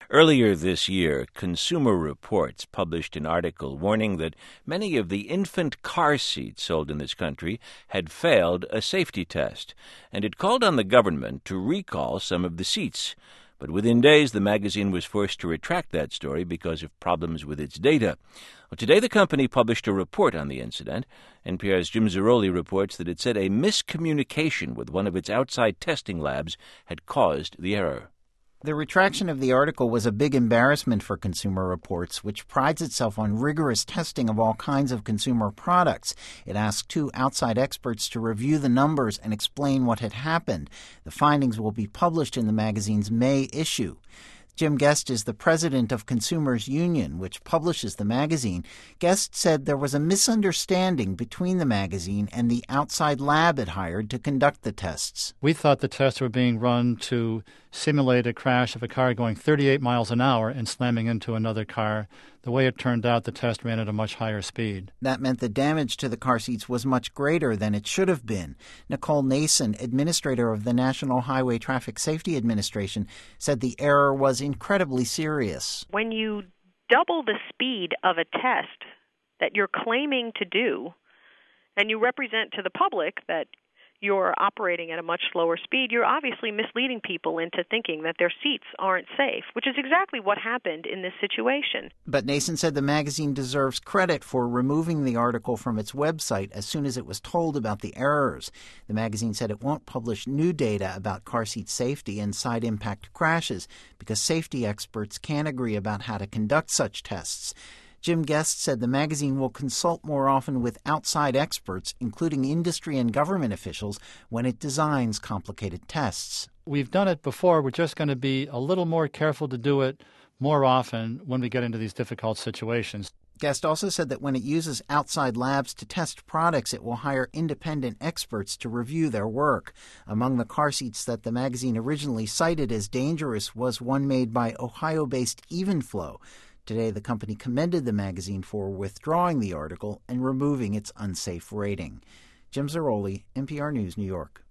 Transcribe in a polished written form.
Earlier this year, Consumer Reports published an article warning that many of the infant car seats sold in this country had failed a safety test, and it called on the government to recall some of the seats. But within days, the magazine was forced to retract that story because of problems with its data. Well, today, the company published a report on the incident. NPR's Jim Zarroli reports that it said a miscommunication with one of its outside testing labs had caused the error. The retraction of the article was a big embarrassment for Consumer Reports, which prides itself on rigorous testing of all kinds of consumer products. It asked two outside experts to review the numbers and explain what had happened. The findings will be published in the magazine's May issue. Jim Guest is the president of Consumers Union, which publishes the magazine. Guest said there was a misunderstanding between the magazine and the outside lab it hired to conduct the tests. We thought the tests were being run to simulate a crash of a car going 38 miles an hour and slamming into another car. The way it turned out, the test ran at a much higher speed. That meant the damage to the car seats was much greater than it should have been. Nicole Nason, administrator of the National Highway Traffic Safety Administration, said the error was incredibly serious. When you double the speed of a test that you're claiming to do, and you represent to the public that you're operating at a much slower speed, you're obviously misleading people into thinking that their seats aren't safe, which is exactly what happened in this situation. But Nason said the magazine deserves credit for removing the article from its website as soon as it was told about the errors. The magazine said it won't publish new data about car seat safety and side impact crashes because safety experts can't agree about how to conduct such tests. Jim Guest said the magazine will consult more often with outside experts, including industry and government officials, when it designs complicated tests. We've done it before. We're just going to be a little more careful to do it more often when we get into these difficult situations. Guest also said that when it uses outside labs to test products, it will hire independent experts to review their work. Among the car seats that the magazine originally cited as dangerous was one made by Ohio-based Evenflo. Today, the company commended the magazine for withdrawing the article and removing its unsafe rating. Jim Zarroli, NPR News, New York.